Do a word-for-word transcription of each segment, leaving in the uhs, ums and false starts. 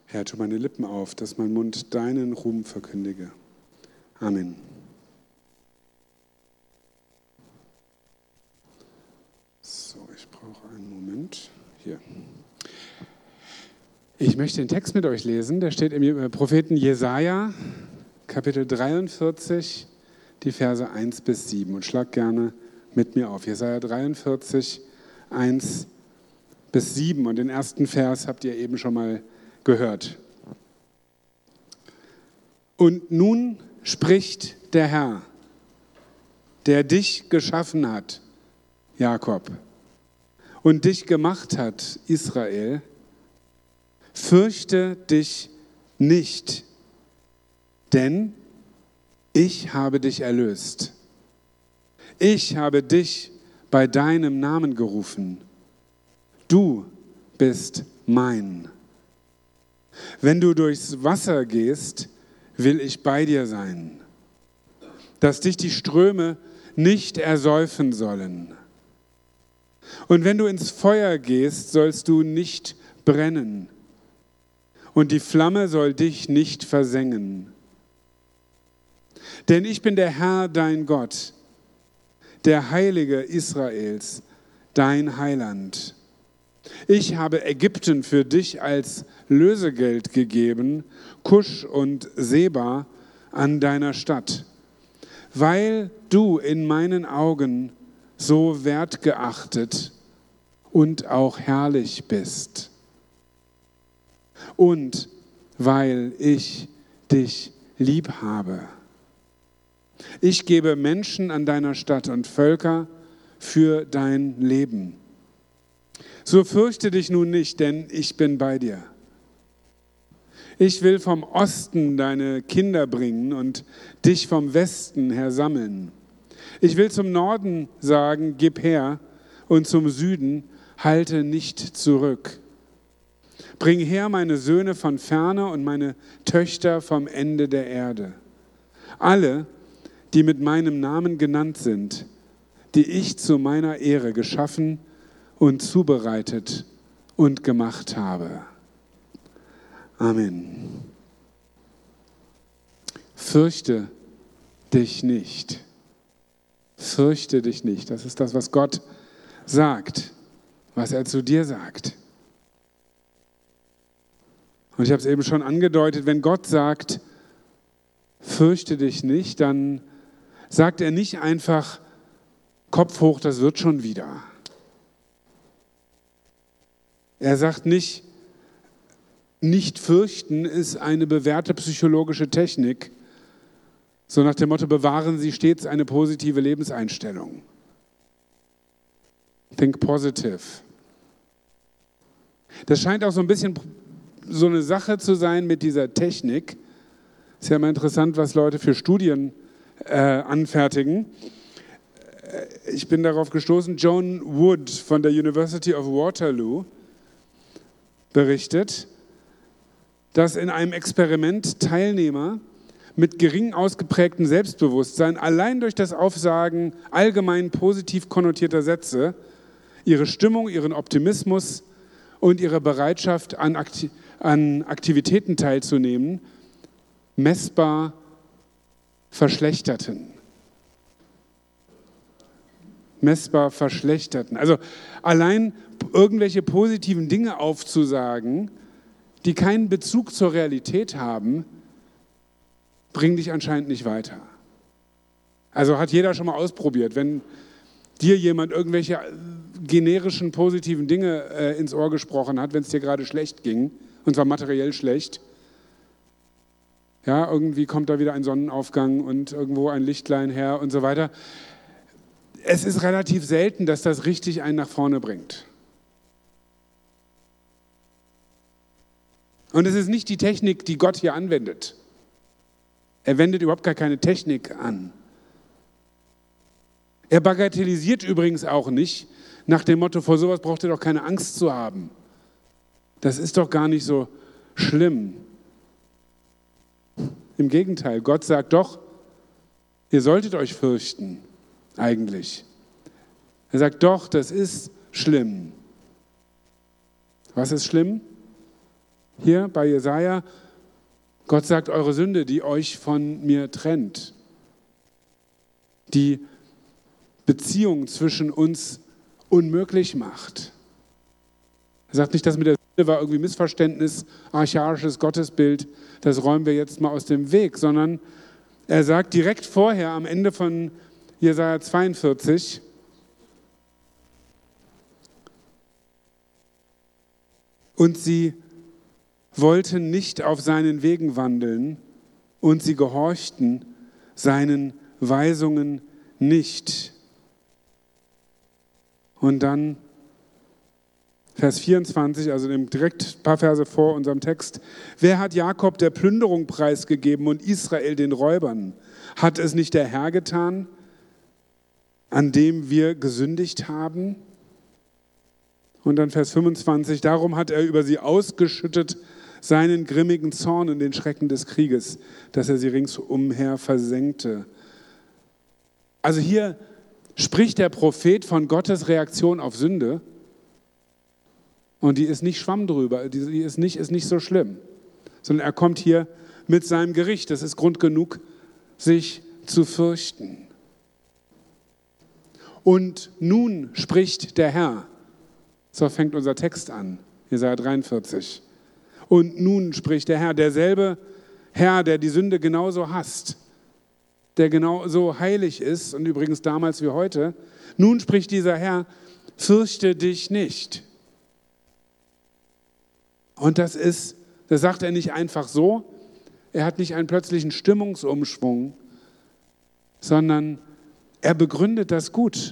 Herr, tu meine Lippen auf, dass mein Mund deinen Ruhm verkündige. Amen. So, ich brauche einen Moment. Hier. Ich möchte den Text mit euch lesen. Der steht im Propheten Jesaja, Kapitel dreiundvierzig, die Verse eins bis sieben. Und schlag gerne mit mir auf. Jesaja dreiundvierzig, eins bis sieben. Und den ersten Vers habt ihr eben schon mal gehört. Und nun spricht der Herr, der dich geschaffen hat, Jakob, und dich gemacht hat, Israel: Fürchte dich nicht, denn ich habe dich erlöst. Ich habe dich bei deinem Namen gerufen. Du bist mein. Wenn du durchs Wasser gehst, will ich bei dir sein, dass dich die Ströme nicht ersäufen sollen. Und wenn du ins Feuer gehst, sollst du nicht brennen, und die Flamme soll dich nicht versengen. Denn ich bin der Herr, dein Gott, der Heilige Israels, dein Heiland. Ich habe Ägypten für dich als Lösegeld gegeben, Kusch und Seba an deiner Stadt, weil du in meinen Augen so wertgeachtet und auch herrlich bist. Und weil ich dich lieb habe. Ich gebe Menschen an deiner Stadt und Völker für dein Leben. So fürchte dich nun nicht, denn ich bin bei dir. Ich will vom Osten deine Kinder bringen und dich vom Westen her sammeln. Ich will zum Norden sagen, gib her, und zum Süden, halte nicht zurück. Bring her meine Söhne von ferne und meine Töchter vom Ende der Erde. Alle, die mit meinem Namen genannt sind, die ich zu meiner Ehre geschaffen und zubereitet und gemacht habe. Amen. Fürchte dich nicht. Fürchte dich nicht. Das ist das, was Gott sagt, was er zu dir sagt. Und ich habe es eben schon angedeutet, wenn Gott sagt, fürchte dich nicht, dann sagt er nicht einfach, Kopf hoch, das wird schon wieder. Er sagt nicht, nicht fürchten ist eine bewährte psychologische Technik, so nach dem Motto, bewahren Sie stets eine positive Lebenseinstellung. Think positive. Das scheint auch so ein bisschen so eine Sache zu sein mit dieser Technik. Ist ja immer interessant, was Leute für Studien äh, anfertigen. Ich bin darauf gestoßen, Joan Wood von der University of Waterloo berichtet, dass in einem Experiment Teilnehmer mit gering ausgeprägtem Selbstbewusstsein allein durch das Aufsagen allgemein positiv konnotierter Sätze ihre Stimmung, ihren Optimismus und ihre Bereitschaft an, Akti- an Aktivitäten teilzunehmen messbar verschlechterten. Messbar verschlechterten. Also allein irgendwelche positiven Dinge aufzusagen, die keinen Bezug zur Realität haben, bringen dich anscheinend nicht weiter. Also hat jeder schon mal ausprobiert, wenn dir jemand irgendwelche generischen positiven Dinge äh, ins Ohr gesprochen hat, wenn es dir gerade schlecht ging, und zwar materiell schlecht. Ja, irgendwie kommt da wieder ein Sonnenaufgang und irgendwo ein Lichtlein her und so weiter. Es ist relativ selten, dass das richtig einen nach vorne bringt. Und es ist nicht die Technik, die Gott hier anwendet. Er wendet überhaupt gar keine Technik an. Er bagatellisiert übrigens auch nicht nach dem Motto, vor sowas braucht ihr doch keine Angst zu haben. Das ist doch gar nicht so schlimm. Im Gegenteil, Gott sagt doch, ihr solltet euch fürchten, eigentlich. Er sagt doch, das ist schlimm. Was ist schlimm? hier bei Jesaja, Gott sagt, eure Sünde, die euch von mir trennt, die Beziehung zwischen uns unmöglich macht. Er sagt nicht, das mit der Sünde war irgendwie Missverständnis, archaisches Gottesbild, das räumen wir jetzt mal aus dem Weg, sondern er sagt direkt vorher am Ende von Jesaja zweiundvierzig, und sie wollten nicht auf seinen Wegen wandeln und sie gehorchten seinen Weisungen nicht. Und dann Vers vierundzwanzig, also direkt ein paar Verse vor unserem Text. Wer hat Jakob der Plünderung preisgegeben und Israel den Räubern? Hat es nicht der Herr getan, an dem wir gesündigt haben? Und dann Vers fünfundzwanzig, darum hat er über sie ausgeschüttet seinen grimmigen Zorn und den Schrecken des Krieges, dass er sie ringsumher versenkte. Also hier spricht der Prophet von Gottes Reaktion auf Sünde und die ist nicht Schwamm drüber, die ist nicht, ist nicht so schlimm, sondern er kommt hier mit seinem Gericht. Das ist Grund genug, sich zu fürchten. Und nun spricht der Herr. So fängt unser Text an, Jesaja dreiundvierzig. Und nun spricht der Herr, derselbe Herr, der die Sünde genauso hasst, der genauso heilig ist und übrigens damals wie heute. Nun spricht dieser Herr, fürchte dich nicht. Und das ist, das sagt er nicht einfach so, er hat nicht einen plötzlichen Stimmungsumschwung, sondern er begründet das gut.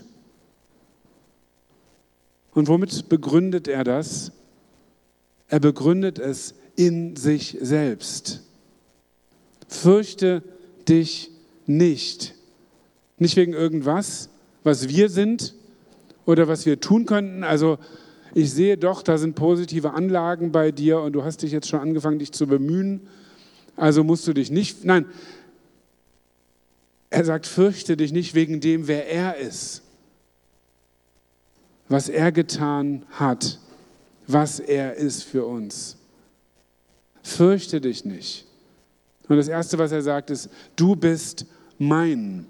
Und womit begründet er das? Er begründet es in sich selbst. Fürchte dich nicht. Nicht wegen irgendwas, was wir sind oder was wir tun könnten. Also ich sehe doch, da sind positive Anlagen bei dir und du hast dich jetzt schon angefangen, dich zu bemühen. Also musst du dich nicht, nein, er sagt, fürchte dich nicht wegen dem, wer er ist, was er getan hat, was er ist für uns. Fürchte dich nicht. Und das Erste, was er sagt, ist, du bist mein.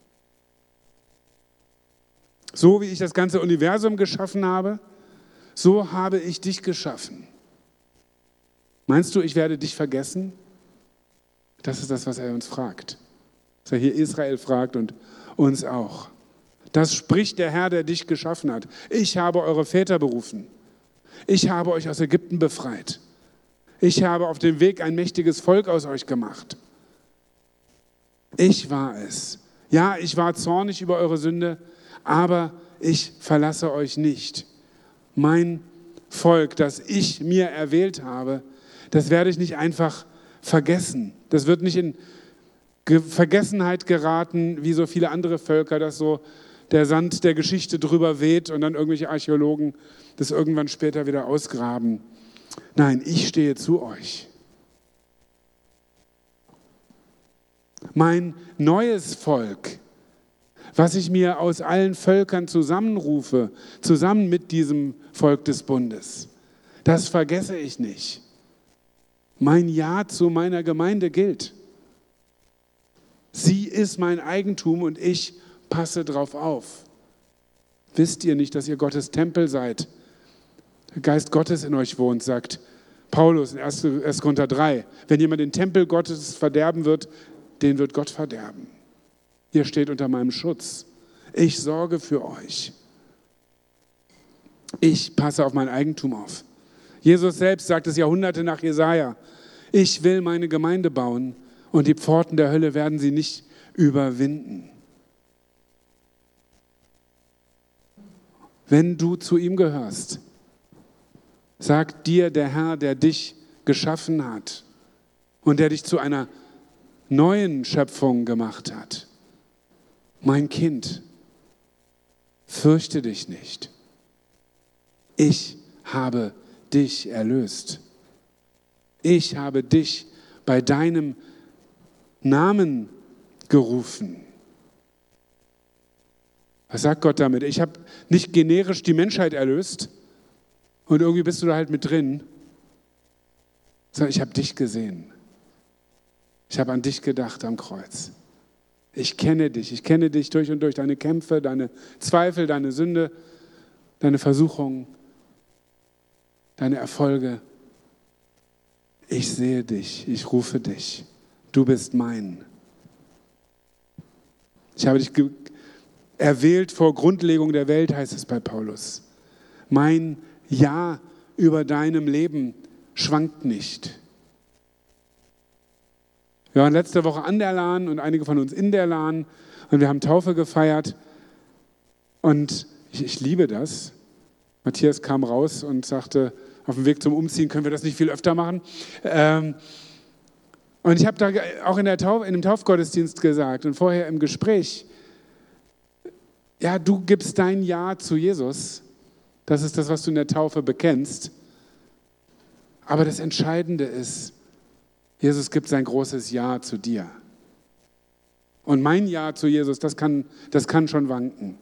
So wie ich das ganze Universum geschaffen habe, so habe ich dich geschaffen. Meinst du, ich werde dich vergessen? Das ist das, was er uns fragt. Was er hier Israel fragt und uns auch. Das spricht der Herr, der dich geschaffen hat. Ich habe eure Väter berufen. Ich habe euch aus Ägypten befreit. Ich habe auf dem Weg ein mächtiges Volk aus euch gemacht. Ich war es. Ja, ich war zornig über eure Sünde, aber ich verlasse euch nicht. Mein Volk, das ich mir erwählt habe, das werde ich nicht einfach vergessen. Das wird nicht in Vergessenheit geraten, wie so viele andere Völker, dass so der Sand der Geschichte drüber weht und dann irgendwelche Archäologen das irgendwann später wieder ausgraben. Nein, ich stehe zu euch. Mein neues Volk, was ich mir aus allen Völkern zusammenrufe, zusammen mit diesem Volk des Bundes, das vergesse ich nicht. Mein Ja zu meiner Gemeinde gilt. Sie ist mein Eigentum und ich passe drauf auf. Wisst ihr nicht, dass ihr Gottes Tempel seid? Der Geist Gottes in euch wohnt, sagt Paulus in erster Korinther drei. Wenn jemand den Tempel Gottes verderben wird, den wird Gott verderben. Ihr steht unter meinem Schutz. Ich sorge für euch. Ich passe auf mein Eigentum auf. Jesus selbst sagt es Jahrhunderte nach Jesaja. Ich will meine Gemeinde bauen und die Pforten der Hölle werden sie nicht überwinden. Wenn du zu ihm gehörst, sagt dir der Herr, der dich geschaffen hat und der dich zu einer neuen Schöpfung gemacht hat. Mein Kind, fürchte dich nicht. Ich habe dich erlöst. Ich habe dich bei deinem Namen gerufen. Was sagt Gott damit? Ich habe nicht generisch die Menschheit erlöst und irgendwie bist du da halt mit drin, sondern ich habe dich gesehen. Ich habe an dich gedacht am Kreuz. Ich kenne dich, ich kenne dich durch und durch, deine Kämpfe, deine Zweifel, deine Sünde, deine Versuchungen, deine Erfolge. Ich sehe dich, ich rufe dich. Du bist mein. Ich habe dich ge- erwählt vor Grundlegung der Welt, heißt es bei Paulus. Mein Ja über deinem Leben schwankt nicht. Wir waren letzte Woche an der Lahn und einige von uns in der Lahn und wir haben Taufe gefeiert und ich, ich liebe das. Matthias kam raus und sagte, auf dem Weg zum Umziehen können wir das nicht viel öfter machen. Ähm, und ich habe da auch in, der Tauf, in dem Taufgottesdienst gesagt und vorher im Gespräch, ja, du gibst dein Ja zu Jesus. Das ist das, was du in der Taufe bekennst. Aber das Entscheidende ist, Jesus gibt sein großes Ja zu dir. Und mein Ja zu Jesus, das kann, das kann schon wanken.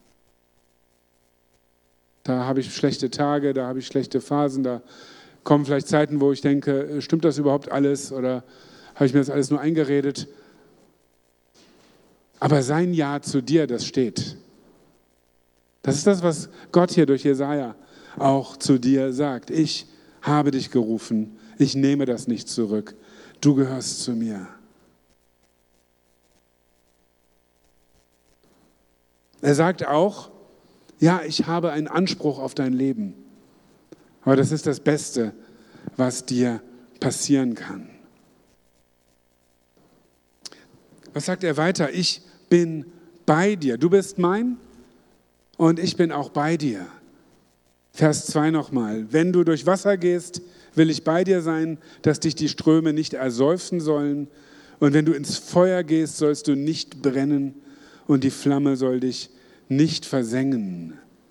Da habe ich schlechte Tage, da habe ich schlechte Phasen, da kommen vielleicht Zeiten, wo ich denke, stimmt das überhaupt alles oder habe ich mir das alles nur eingeredet? Aber sein Ja zu dir, das steht. Das ist das, was Gott hier durch Jesaja auch zu dir sagt. Ich habe dich gerufen, ich nehme das nicht zurück. Du gehörst zu mir. Er sagt auch, ja, ich habe einen Anspruch auf dein Leben. Aber das ist das Beste, was dir passieren kann. Was sagt er weiter? Ich bin bei dir. Du bist mein und ich bin auch bei dir. Vers zwei nochmal. Wenn du durch Wasser gehst, will ich bei dir sein, dass dich die Ströme nicht ersäufen sollen. Und wenn du ins Feuer gehst, sollst du nicht brennen und die Flamme soll dich nicht versengen.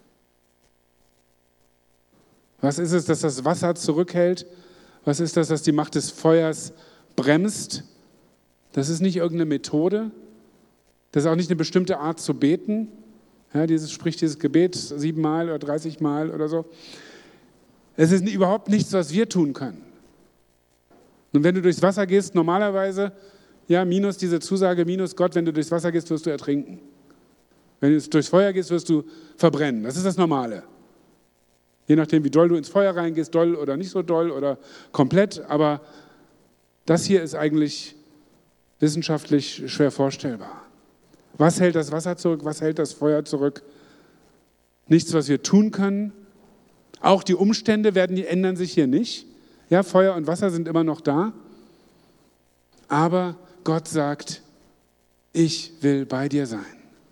Was ist es, dass das Wasser zurückhält? Was ist das, dass die Macht des Feuers bremst? Das ist nicht irgendeine Methode. Das ist auch nicht eine bestimmte Art zu beten. Ja, dieses, sprich dieses Gebet siebenmal oder dreißig Mal oder so. Es ist überhaupt nichts, was wir tun können. Und wenn du durchs Wasser gehst, normalerweise, ja, minus diese Zusage, minus Gott, wenn du durchs Wasser gehst, wirst du ertrinken. Wenn du durchs Feuer gehst, wirst du verbrennen. Das ist das Normale. Je nachdem, wie doll du ins Feuer reingehst, doll oder nicht so doll oder komplett. Aber das hier ist eigentlich wissenschaftlich schwer vorstellbar. Was hält das Wasser zurück? Was hält das Feuer zurück? Nichts, was wir tun können. Auch die Umstände werden, die ändern sich hier nicht. Ja, Feuer und Wasser sind immer noch da. Aber Gott sagt, ich will bei dir sein.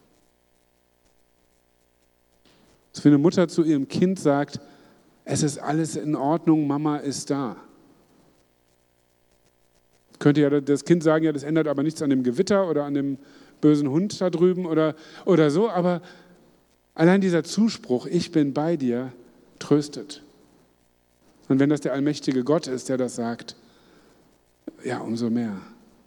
So wie eine Mutter zu ihrem Kind sagt, es ist alles in Ordnung, Mama ist da. Könnte ja das Kind sagen, ja, das ändert aber nichts an dem Gewitter oder an dem bösen Hund da drüben oder, oder so, aber allein dieser Zuspruch, ich bin bei dir, tröstet. Und wenn das der allmächtige Gott ist, der das sagt, ja, umso mehr.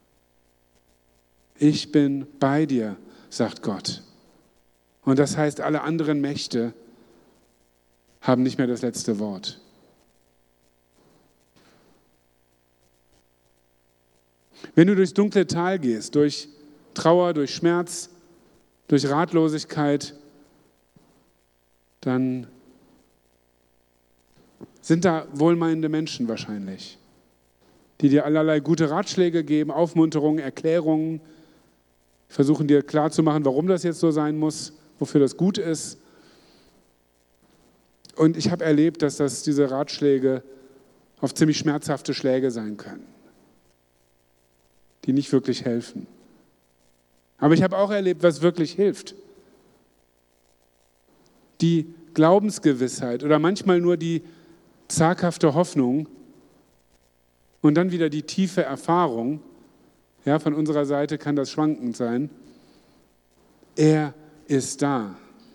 Ich bin bei dir, sagt Gott. Und das heißt, alle anderen Mächte haben nicht mehr das letzte Wort. Wenn du durchs dunkle Tal gehst, durch Trauer, durch Schmerz, durch Ratlosigkeit, dann sind da wohlmeinende Menschen wahrscheinlich, die dir allerlei gute Ratschläge geben, Aufmunterungen, Erklärungen, versuchen dir klarzumachen, warum das jetzt so sein muss, wofür das gut ist. Und ich habe erlebt, dass das diese Ratschläge oft ziemlich schmerzhafte Schläge sein können, die nicht wirklich helfen. Aber ich habe auch erlebt, was wirklich hilft. Die Glaubensgewissheit oder manchmal nur die zaghafte Hoffnung und dann wieder die tiefe Erfahrung, ja, von unserer Seite kann das schwankend sein, er ist da.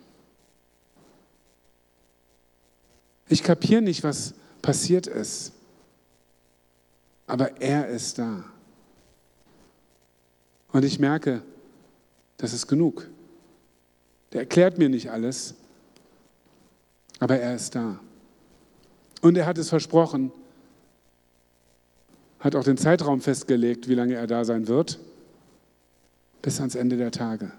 Ich kapiere nicht, was passiert ist, aber er ist da. Und ich merke, das ist genug. Der erklärt mir nicht alles, aber er ist da. Und er hat es versprochen, hat auch den Zeitraum festgelegt, wie lange er da sein wird, bis ans Ende der Tage.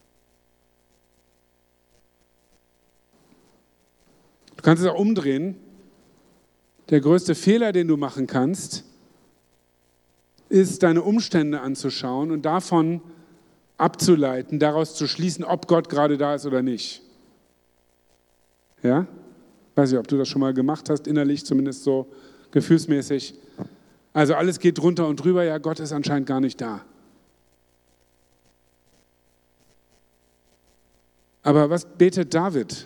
Du kannst es auch umdrehen. Der größte Fehler, den du machen kannst, ist, deine Umstände anzuschauen und davon abzuleiten, daraus zu schließen, ob Gott gerade da ist oder nicht. Ja? Weiß nicht, ob du das schon mal gemacht hast, innerlich zumindest so gefühlsmäßig. Also alles geht drunter und drüber, ja, Gott ist anscheinend gar nicht da. Aber was betet David?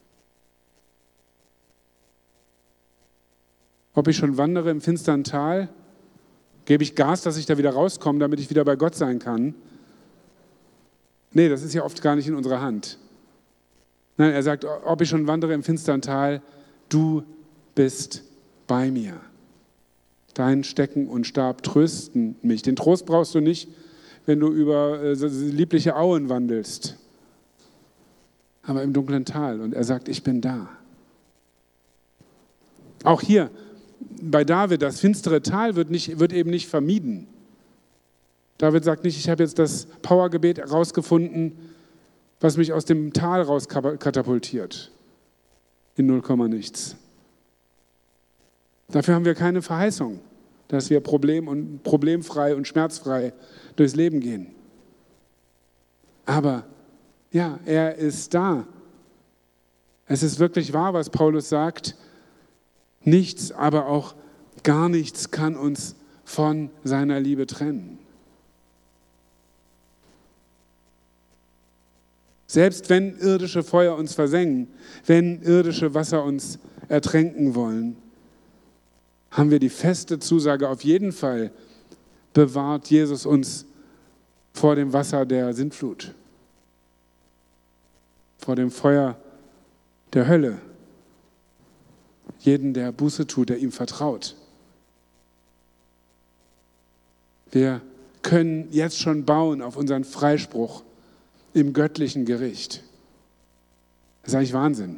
Ob ich schon wandere im finstern Tal, gebe ich Gas, dass ich da wieder rauskomme, damit ich wieder bei Gott sein kann? Nee, das ist ja oft gar nicht in unserer Hand. Nein, er sagt, ob ich schon wandere im finstern Tal, du bist bei mir. Dein Stecken und Stab trösten mich. Den Trost brauchst du nicht, wenn du über äh, liebliche Auen wandelst, aber im dunklen Tal. Und er sagt, ich bin da. Auch hier bei David, das finstere Tal wird, nicht, wird eben nicht vermieden. David sagt nicht, ich habe jetzt das Powergebet herausgefunden, was mich aus dem Tal rauskatapultiert. In null Komma nichts. Dafür haben wir keine Verheißung, dass wir problem- und problemfrei und schmerzfrei durchs Leben gehen. Aber ja, er ist da. Es ist wirklich wahr, was Paulus sagt. Nichts, aber auch gar nichts kann uns von seiner Liebe trennen. Selbst wenn irdische Feuer uns versengen, wenn irdische Wasser uns ertränken wollen, haben wir die feste Zusage, auf jeden Fall bewahrt Jesus uns vor dem Wasser der Sintflut, vor dem Feuer der Hölle. Jeden, der Buße tut, der ihm vertraut. Wir können jetzt schon bauen auf unseren Freispruch im göttlichen Gericht. Das ist eigentlich Wahnsinn.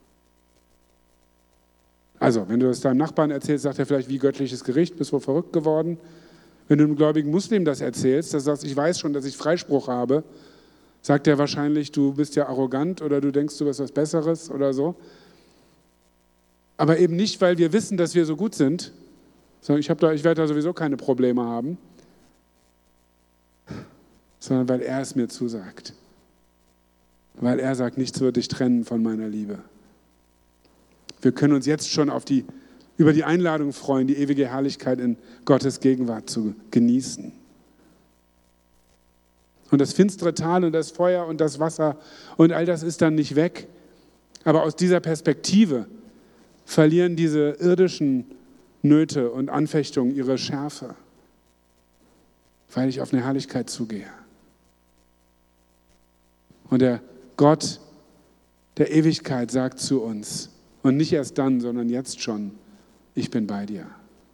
Also, wenn du das deinem Nachbarn erzählst, sagt er vielleicht, wie göttliches Gericht, bist du verrückt geworden. Wenn du einem gläubigen Muslim das erzählst, dass du sagst, ich weiß schon, dass ich Freispruch habe, sagt er wahrscheinlich, du bist ja arrogant oder du denkst, du bist was Besseres oder so. Aber eben nicht, weil wir wissen, dass wir so gut sind, sondern ich, hab da, ich werde da sowieso keine Probleme haben, sondern weil er es mir zusagt. Weil er sagt, nichts wird dich trennen von meiner Liebe. Wir können uns jetzt schon auf die, über die Einladung freuen, die ewige Herrlichkeit in Gottes Gegenwart zu genießen. Und das finstere Tal und das Feuer und das Wasser und all das ist dann nicht weg. Aber aus dieser Perspektive verlieren diese irdischen Nöte und Anfechtungen ihre Schärfe, weil ich auf eine Herrlichkeit zugehe. Und der Gott der Ewigkeit sagt zu uns, und nicht erst dann, sondern jetzt schon, ich bin bei dir.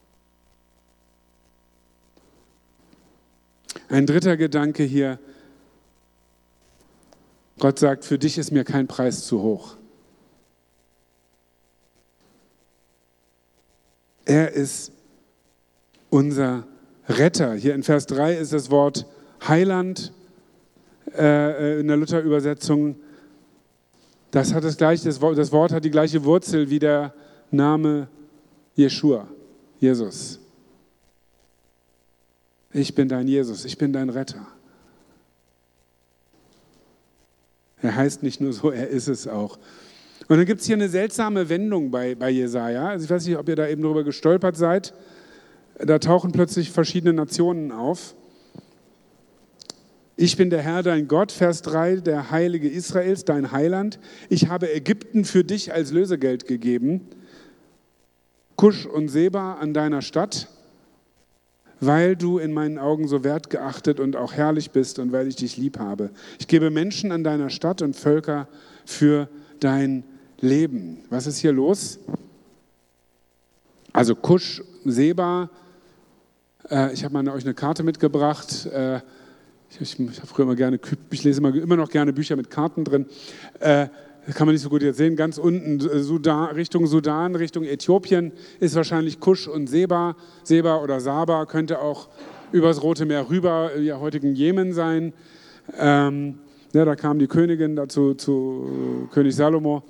Ein dritter Gedanke hier, Gott sagt, für dich ist mir kein Preis zu hoch. Er ist unser Retter. Hier in Vers drei ist das Wort Heiland äh, in der Luther-Übersetzung. Das hat das gleiche, das Wort, das Wort hat die gleiche Wurzel wie der Name Jeschua, Jesus. Ich bin dein Jesus, ich bin dein Retter. Er heißt nicht nur so, er ist es auch. Und dann gibt es hier eine seltsame Wendung bei, bei Jesaja. Also ich weiß nicht, ob ihr da eben drüber gestolpert seid. Da tauchen plötzlich verschiedene Nationen auf. Ich bin der Herr, dein Gott, Vers drei, der Heilige Israels, dein Heiland. Ich habe Ägypten für dich als Lösegeld gegeben, Kusch und Seba an deiner Stadt, weil du in meinen Augen so wertgeachtet und auch herrlich bist und weil ich dich lieb habe. Ich gebe Menschen an deiner Stadt und Völker für dein Leben. Was ist hier los? Also Kusch, Seba, äh, ich habe mal euch eine Karte mitgebracht. Äh, ich ich, ich habe früher immer gerne, ich lese immer, immer noch gerne Bücher mit Karten drin. Äh, das kann man nicht so gut jetzt sehen, ganz unten Sudan, Richtung Sudan, Richtung Äthiopien ist wahrscheinlich Kusch und Seba. Seba oder Saba könnte auch übers Rote Meer rüber, ja, heutigen Jemen sein. Ähm, ja, da kam die Königin dazu, zu König Salomo.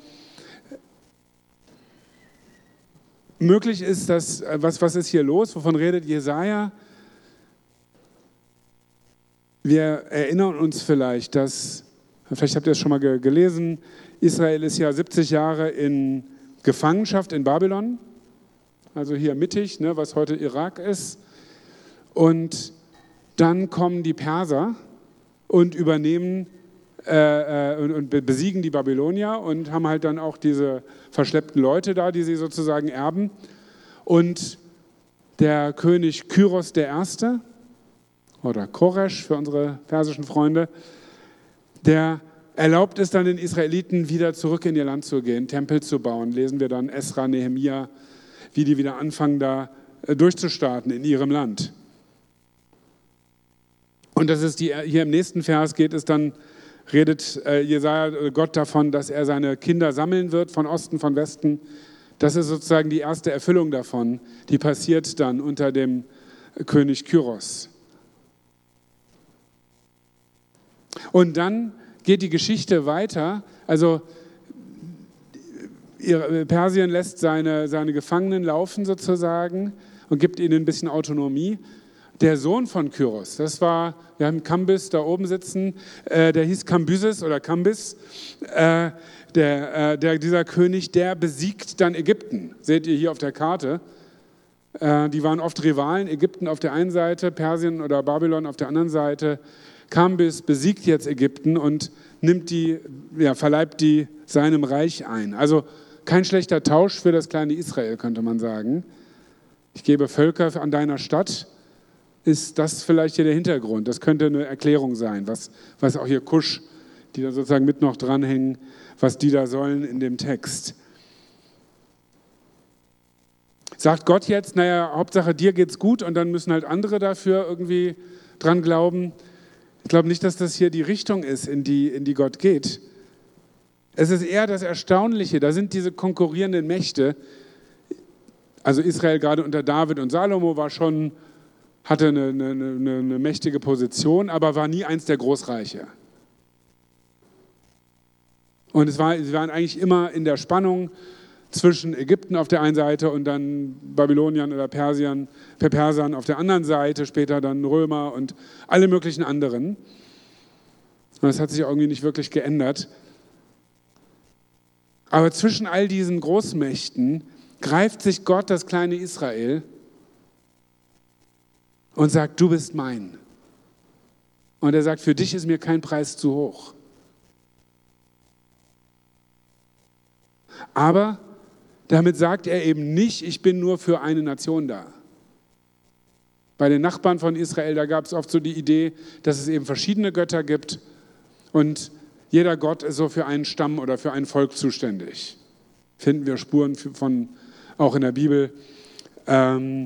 Möglich ist, dass, was, was ist hier los? Wovon redet Jesaja? Wir erinnern uns vielleicht, dass, vielleicht habt ihr es schon mal gelesen, Israel ist ja siebzig Jahre in Gefangenschaft in Babylon, also hier mittig, ne, was heute Irak ist. Und dann kommen die Perser und übernehmen äh, und, und besiegen die Babylonier und haben halt dann auch diese verschleppten Leute da, die sie sozusagen erben. Und der König Kyros der Erste, oder Koresh für unsere persischen Freunde, der erlaubt es dann den Israeliten, wieder zurück in ihr Land zu gehen, Tempel zu bauen. Lesen wir dann Esra, Nehemia, wie die wieder anfangen, da durchzustarten in ihrem Land. Und das ist die, hier im nächsten Vers geht es dann, redet Jesaja Gott davon, dass er seine Kinder sammeln wird, von Osten, von Westen. Das ist sozusagen die erste Erfüllung davon, die passiert dann unter dem König Kyros. Und dann geht die Geschichte weiter, also Persien lässt seine, seine Gefangenen laufen sozusagen und gibt ihnen ein bisschen Autonomie. Der Sohn von Kyros, das war, wir haben Kambis da oben sitzen, äh, der hieß Kambyses oder Kambis, äh, der, äh, der, dieser König, der besiegt dann Ägypten, seht ihr hier auf der Karte. Äh, die waren oft Rivalen, Ägypten auf der einen Seite, Persien oder Babylon auf der anderen Seite. Kambis besiegt jetzt Ägypten und nimmt die, ja, verleibt die seinem Reich ein. Also kein schlechter Tausch für das kleine Israel, könnte man sagen. Ich gebe Völker an deiner Stadt. Ist das vielleicht hier der Hintergrund? Das könnte eine Erklärung sein, was, was auch hier Kusch, die da sozusagen mit noch dranhängen, was die da sollen in dem Text. Sagt Gott jetzt, naja, Hauptsache dir geht's gut und dann müssen halt andere dafür irgendwie dran glauben? Ich glaube nicht, dass das hier die Richtung ist, in die, in die Gott geht. Es ist eher das Erstaunliche, da sind diese konkurrierenden Mächte. Also Israel gerade unter David und Salomo war schon, hatte eine, eine, eine, eine mächtige Position, aber war nie eins der Großreiche. Und es war, sie waren eigentlich immer in der Spannung zwischen Ägypten auf der einen Seite und dann Babyloniern oder Persern, Persern auf der anderen Seite, später dann Römer und alle möglichen anderen. Und das hat sich irgendwie nicht wirklich geändert. Aber zwischen all diesen Großmächten greift sich Gott das kleine Israel und sagt, du bist mein. Und er sagt, für dich ist mir kein Preis zu hoch. Aber damit sagt er eben nicht, ich bin nur für eine Nation da. Bei den Nachbarn von Israel, da gab es oft so die Idee, dass es eben verschiedene Götter gibt und jeder Gott ist so für einen Stamm oder für ein Volk zuständig. Finden wir Spuren von, auch in der Bibel. Ähm,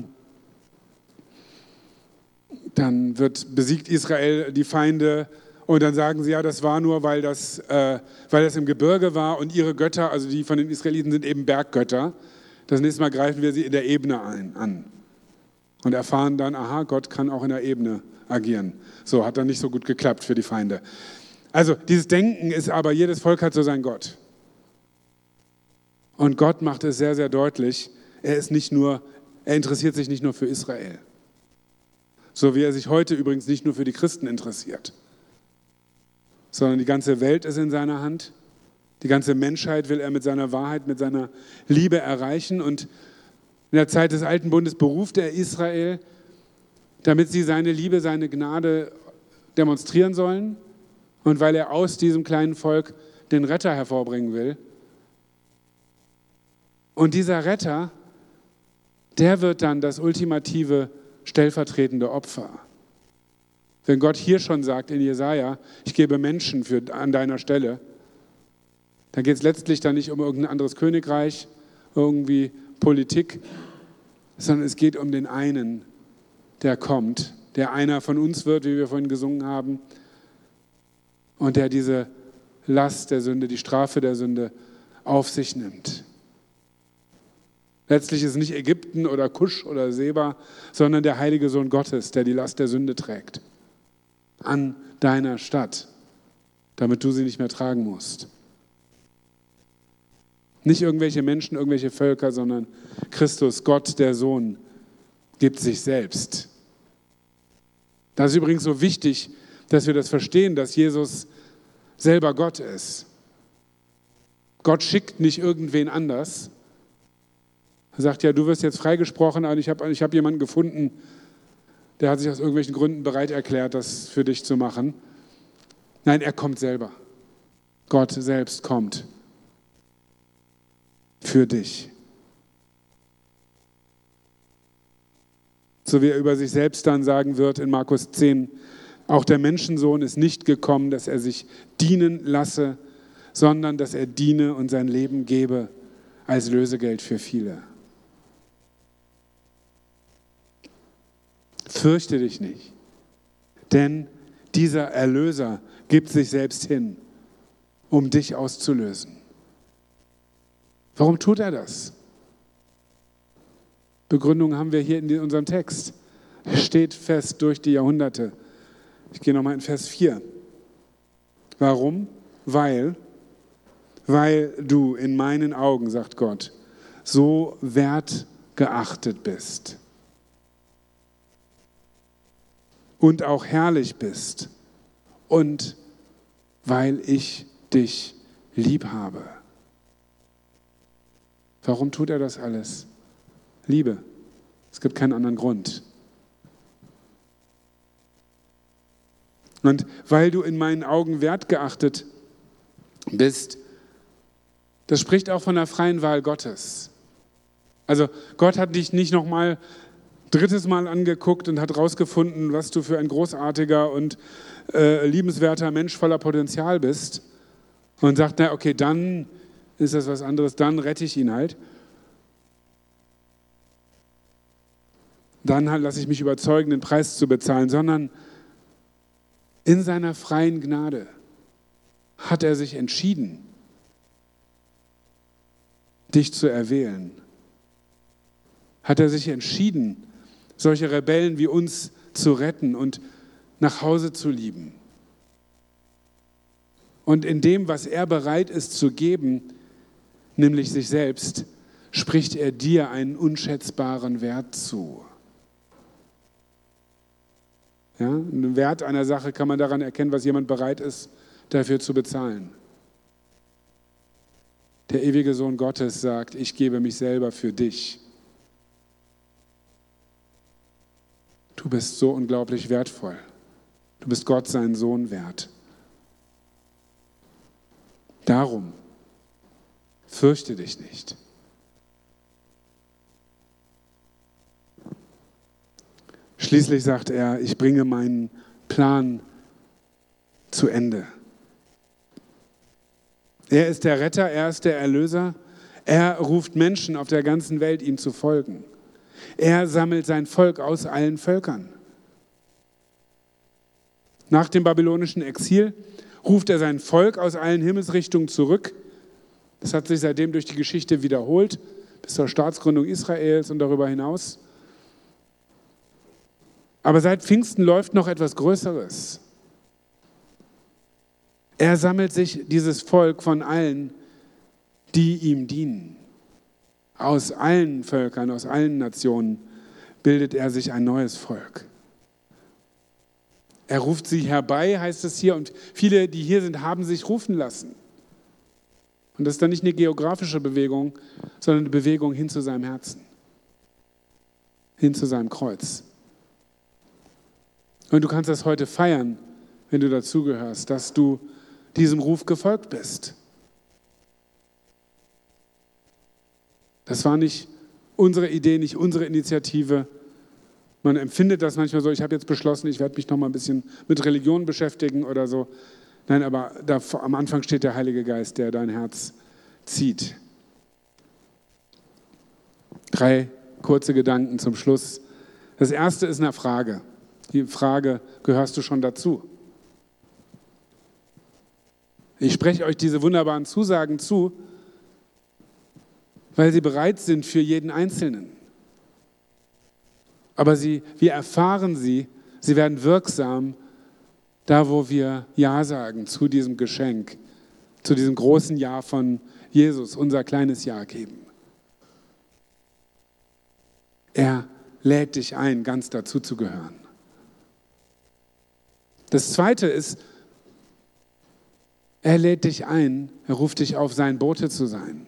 dann wird besiegt Israel die Feinde und dann sagen sie, ja, das war nur, weil das, äh, weil das im Gebirge war und ihre Götter, also die von den Israeliten, sind eben Berggötter. Das nächste Mal greifen wir sie in der Ebene ein, an und erfahren dann, aha, Gott kann auch in der Ebene agieren. So, hat dann nicht so gut geklappt für die Feinde. Also dieses Denken ist aber, jedes Volk hat so seinen Gott. Und Gott macht es sehr, sehr deutlich, er ist nicht nur, er interessiert sich nicht nur für Israel. So wie er sich heute übrigens nicht nur für die Christen interessiert, sondern die ganze Welt ist in seiner Hand. Die ganze Menschheit will er mit seiner Wahrheit, mit seiner Liebe erreichen. Und in der Zeit des Alten Bundes beruft er Israel, damit sie seine Liebe, seine Gnade demonstrieren sollen. Und weil er aus diesem kleinen Volk den Retter hervorbringen will. Und dieser Retter, der wird dann das ultimative stellvertretende Opfer. Wenn Gott hier schon sagt in Jesaja, ich gebe Menschen für, an deiner Stelle, dann geht es letztlich dann nicht um irgendein anderes Königreich, irgendwie Politik, sondern es geht um den einen, der kommt, der einer von uns wird, wie wir vorhin gesungen haben, und der diese Last der Sünde, die Strafe der Sünde auf sich nimmt. Letztlich ist es nicht Ägypten oder Kusch oder Seba, sondern der heilige Sohn Gottes, der die Last der Sünde trägt. An deiner Stadt, damit du sie nicht mehr tragen musst. Nicht irgendwelche Menschen, irgendwelche Völker, sondern Christus, Gott, der Sohn, gibt sich selbst. Das ist übrigens so wichtig, dass wir das verstehen, dass Jesus selber Gott ist. Gott schickt nicht irgendwen anders. Er sagt, ja, du wirst jetzt freigesprochen, und ich habe ich hab jemanden gefunden, der hat sich aus irgendwelchen Gründen bereit erklärt, das für dich zu machen. Nein, er kommt selber. Gott selbst kommt für dich. So wie er über sich selbst dann sagen wird in Markus zehn, auch der Menschensohn ist nicht gekommen, dass er sich dienen lasse, sondern dass er diene und sein Leben gebe als Lösegeld für viele. Fürchte dich nicht, denn dieser Erlöser gibt sich selbst hin, um dich auszulösen. Warum tut er das? Begründung haben wir hier in unserem Text. Es steht fest durch die Jahrhunderte. Ich gehe nochmal in Vers vier. Warum? Weil, weil du in meinen Augen, sagt Gott, so wertgeachtet bist und auch herrlich bist und weil ich dich lieb habe. Warum tut er das alles? Liebe. Es gibt keinen anderen Grund. Und weil du in meinen Augen wertgeachtet bist, das spricht auch von der freien Wahl Gottes. Also Gott hat dich nicht nochmal drittes Mal angeguckt und hat rausgefunden, was du für ein großartiger und äh, liebenswerter Mensch voller Potenzial bist und sagt, na okay, dann ist das was anderes, dann rette ich ihn halt. Dann halt lasse ich mich überzeugen, den Preis zu bezahlen, sondern in seiner freien Gnade hat er sich entschieden, dich zu erwählen. Hat er sich entschieden, solche Rebellen wie uns zu retten und nach Hause zu lieben. Und in dem, was er bereit ist zu geben, nämlich sich selbst, spricht er dir einen unschätzbaren Wert zu. Ja, den Wert einer Sache kann man daran erkennen, was jemand bereit ist, dafür zu bezahlen. Der ewige Sohn Gottes sagt, ich gebe mich selber für dich. Du bist so unglaublich wertvoll. Du bist Gott, sein Sohn, wert. Darum fürchte dich nicht. Schließlich sagt er, ich bringe meinen Plan zu Ende. Er ist der Retter, er ist der Erlöser. Er ruft Menschen auf der ganzen Welt, ihm zu folgen. Er sammelt sein Volk aus allen Völkern. Nach dem babylonischen Exil ruft er sein Volk aus allen Himmelsrichtungen zurück. Das hat sich seitdem durch die Geschichte wiederholt, bis zur Staatsgründung Israels und darüber hinaus. Aber seit Pfingsten läuft noch etwas Größeres. Er sammelt sich dieses Volk von allen, die ihm dienen. Aus allen Völkern, aus allen Nationen bildet er sich ein neues Volk. Er ruft sie herbei, heißt es hier, und viele, die hier sind, haben sich rufen lassen. Und das ist dann nicht eine geografische Bewegung, sondern eine Bewegung hin zu seinem Herzen, hin zu seinem Kreuz. Und du kannst das heute feiern, wenn du dazugehörst, dass du diesem Ruf gefolgt bist. Das war nicht unsere Idee, nicht unsere Initiative. Man empfindet das manchmal so, ich habe jetzt beschlossen, ich werde mich noch mal ein bisschen mit Religion beschäftigen oder so. Nein, aber da, am Anfang steht der Heilige Geist, der dein Herz zieht. Drei kurze Gedanken zum Schluss. Das erste ist eine Frage. Die Frage, gehörst du schon dazu? Ich spreche euch diese wunderbaren Zusagen zu, weil sie bereit sind für jeden Einzelnen. Aber sie, wir erfahren sie, sie werden wirksam, da wo wir Ja sagen zu diesem Geschenk, zu diesem großen Ja von Jesus, unser kleines Ja geben. Er lädt dich ein, ganz dazu zu gehören. Das Zweite ist, er lädt dich ein, er ruft dich auf, sein Bote zu sein.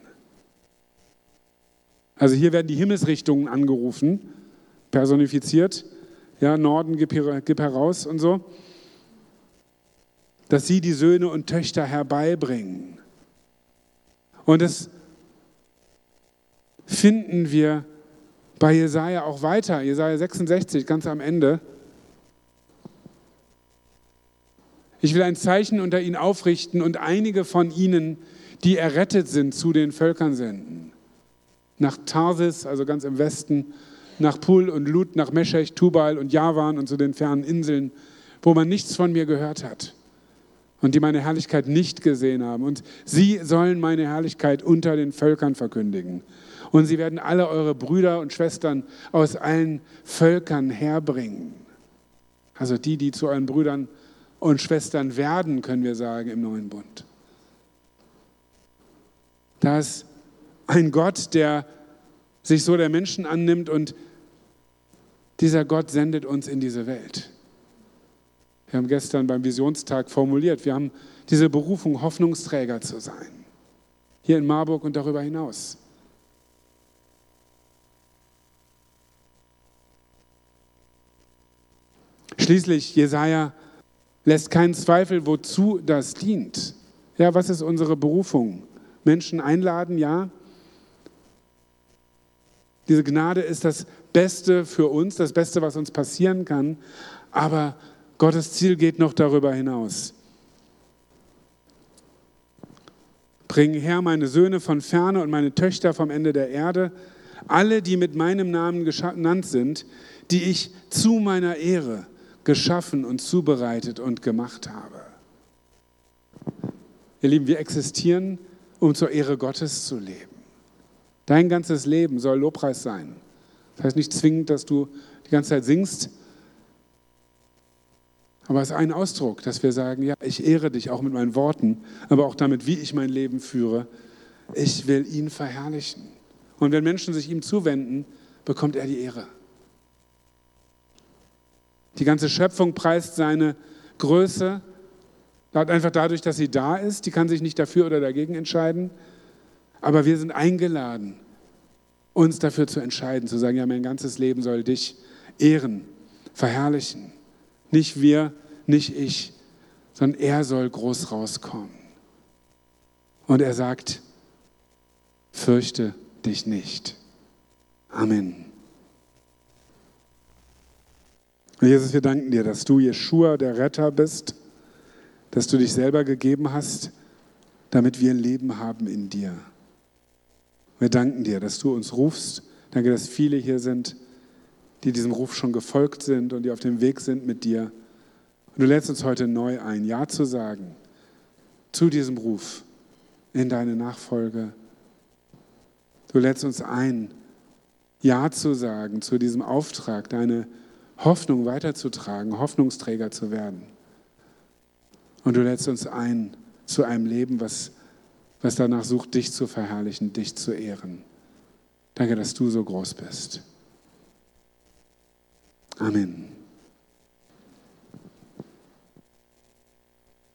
Also hier werden die Himmelsrichtungen angerufen, personifiziert. Ja, Norden, gib, hier, gib heraus und so. Dass sie die Söhne und Töchter herbeibringen. Und das finden wir bei Jesaja auch weiter. Jesaja sechsundsechzig, ganz am Ende. Ich will ein Zeichen unter ihnen aufrichten und einige von ihnen, die errettet sind, zu den Völkern senden. Nach Tarsis, also ganz im Westen, nach Pul und Lut, nach Meschech, Tubal und Javan und zu den fernen Inseln, wo man nichts von mir gehört hat und die meine Herrlichkeit nicht gesehen haben. Und sie sollen meine Herrlichkeit unter den Völkern verkündigen. Und sie werden alle eure Brüder und Schwestern aus allen Völkern herbringen. Also die, die zu euren Brüdern und Schwestern werden, können wir sagen, im neuen Bund. Da ist ein Gott, der sich so der Menschen annimmt und dieser Gott sendet uns in diese Welt. Wir haben gestern beim Visionstag formuliert, wir haben diese Berufung, Hoffnungsträger zu sein. Hier in Marburg und darüber hinaus. Schließlich, Jesaja lässt keinen Zweifel, wozu das dient. Ja, was ist unsere Berufung? Menschen einladen, ja. Diese Gnade ist das Beste für uns, das Beste, was uns passieren kann. Aber Gottes Ziel geht noch darüber hinaus. Bring her meine Söhne von ferne und meine Töchter vom Ende der Erde, alle, die mit meinem Namen genannt sind, die ich zu meiner Ehre geschaffen und zubereitet und gemacht habe. Ihr Lieben, wir existieren, um zur Ehre Gottes zu leben. Dein ganzes Leben soll Lobpreis sein. Das heißt nicht zwingend, dass du die ganze Zeit singst, aber es ist ein Ausdruck, dass wir sagen, ja, ich ehre dich auch mit meinen Worten, aber auch damit, wie ich mein Leben führe. Ich will ihn verherrlichen. Und wenn Menschen sich ihm zuwenden, bekommt er die Ehre. Die ganze Schöpfung preist seine Größe, einfach dadurch, dass sie da ist. Die kann sich nicht dafür oder dagegen entscheiden. Aber wir sind eingeladen, uns dafür zu entscheiden, zu sagen, ja, mein ganzes Leben soll dich ehren, verherrlichen. Nicht wir, nicht ich, sondern er soll groß rauskommen. Und er sagt, fürchte dich nicht. Amen. Jesus, wir danken dir, dass du Jeschua, der Retter bist, dass du dich selber gegeben hast, damit wir Leben haben in dir. Wir danken dir, dass du uns rufst. Danke, dass viele hier sind, die diesem Ruf schon gefolgt sind und die auf dem Weg sind mit dir. Und du lädst uns heute neu ein, Ja zu sagen zu diesem Ruf in deine Nachfolge. Du lädst uns ein, Ja zu sagen zu diesem Auftrag, deine Hoffnung weiterzutragen, Hoffnungsträger zu werden. Und du lädst uns ein zu einem Leben, was, was danach sucht, dich zu verherrlichen, dich zu ehren. Danke, dass du so groß bist. Amen.